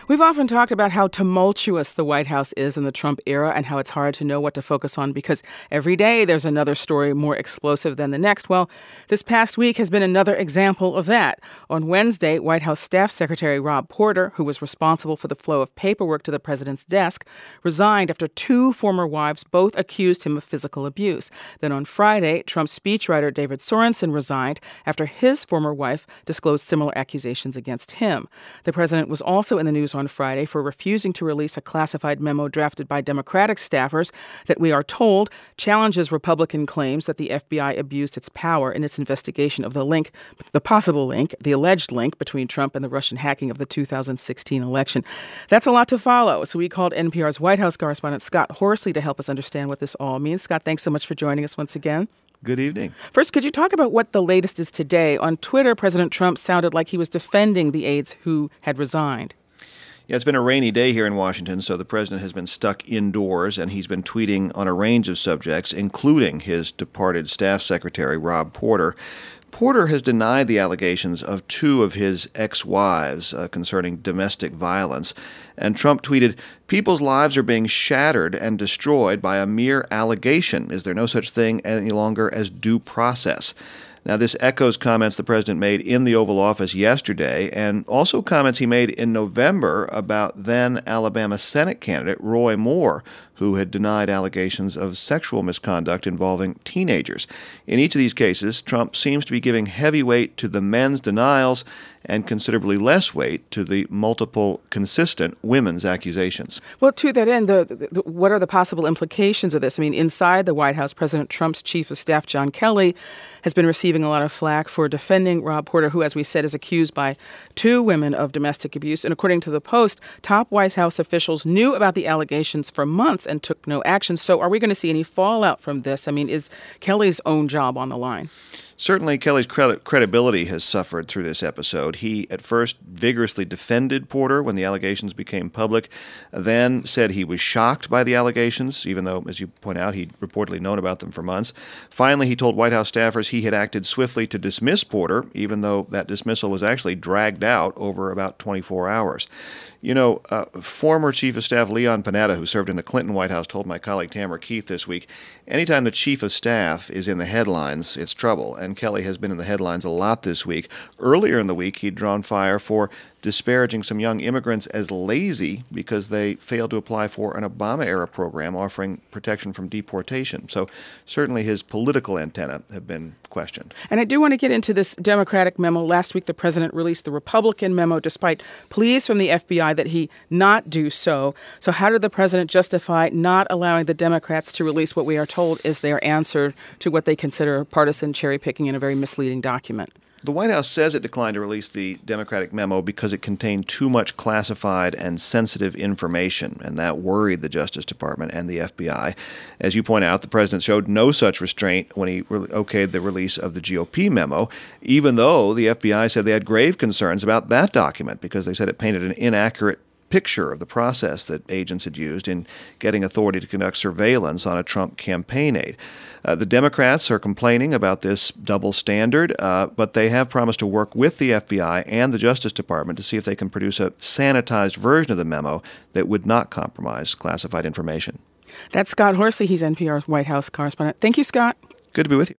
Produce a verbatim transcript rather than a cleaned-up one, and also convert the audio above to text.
We've often talked about how tumultuous the White House is in the Trump era and how it's hard to know what to focus on because every day there's another story more explosive than the next. Well, this past week has been another example of that. On Wednesday, White House Staff Secretary Rob Porter, who was responsible for the flow of paperwork to the president's desk, resigned after two former wives both accused him of physical abuse. Then on Friday, Trump's speechwriter David Sorensen resigned after his former wife disclosed similar accusations against him. The president was also in the news on Friday for refusing to release a classified memo drafted by Democratic staffers that, we are told, challenges Republican claims that the F B I abused its power in its investigation of the link, the possible link, the alleged link between Trump and the Russian hacking of the two thousand sixteen election. That's a lot to follow, so we called N P R's White House correspondent Scott Horsley to help us understand what this all means. Scott, thanks so much for joining us once again. Good evening. First, could you talk about what the latest is today? On Twitter, President Trump sounded like he was defending the aides who had resigned. Yeah, it's been a rainy day here in Washington, so the president has been stuck indoors, and he's been tweeting on a range of subjects, including his departed staff secretary, Rob Porter. Porter has denied the allegations of two of his ex-wives uh, concerning domestic violence. And Trump tweeted, "People's lives are being shattered and destroyed by a mere allegation. Is there no such thing any longer as due process?" Now, this echoes comments the president made in the Oval Office yesterday and also comments he made in November about then Alabama Senate candidate Roy Moore, who had denied allegations of sexual misconduct involving teenagers. In each of these cases, Trump seems to be giving heavy weight to the men's denials and considerably less weight to the multiple consistent women's accusations. Well, to that end, the, the, what are the possible implications of this? I mean, inside the White House, President Trump's chief of staff, John Kelly, has been receiving a lot of flack for defending Rob Porter, who, as we said, is accused by two women of domestic abuse. And according to the Post, top White House officials knew about the allegations for months and took no action. So are we going to see any fallout from this? I mean, is Kelly's own job on the line? Certainly, Kelly's credi- credibility has suffered through this episode. He, at first, vigorously defended Porter when the allegations became public, then said he was shocked by the allegations, even though, as you point out, he'd reportedly known about them for months. Finally, he told White House staffers he had acted swiftly to dismiss Porter, even though that dismissal was actually dragged out over about twenty-four hours. You know, uh, former Chief of Staff Leon Panetta, who served in the Clinton White House, told my colleague Tamara Keith this week, anytime the Chief of Staff is in the headlines, it's trouble. And Kelly has been in the headlines a lot this week. Earlier in the week, he'd drawn fire for disparaging some young immigrants as lazy because they failed to apply for an Obama-era program offering protection from deportation. So certainly his political antenna have been questioned. And I do want to get into this Democratic memo. Last week, the president released the Republican memo despite pleas from the F B I that he not do so. So how did the president justify not allowing the Democrats to release what we are told is their answer to what they consider partisan cherry-picking in a very misleading document? The White House says it declined to release the Democratic memo because it contained too much classified and sensitive information, and that worried the Justice Department and the F B I. As you point out, the president showed no such restraint when he re- okayed the release of the G O P memo, even though the F B I said they had grave concerns about that document because they said it painted an inaccurate picture of the process that agents had used in getting authority to conduct surveillance on a Trump campaign aide. Uh, the Democrats are complaining about this double standard, uh, but they have promised to work with the F B I and the Justice Department to see if they can produce a sanitized version of the memo that would not compromise classified information. That's Scott Horsley. He's N P R's White House correspondent. Thank you, Scott. Good to be with you.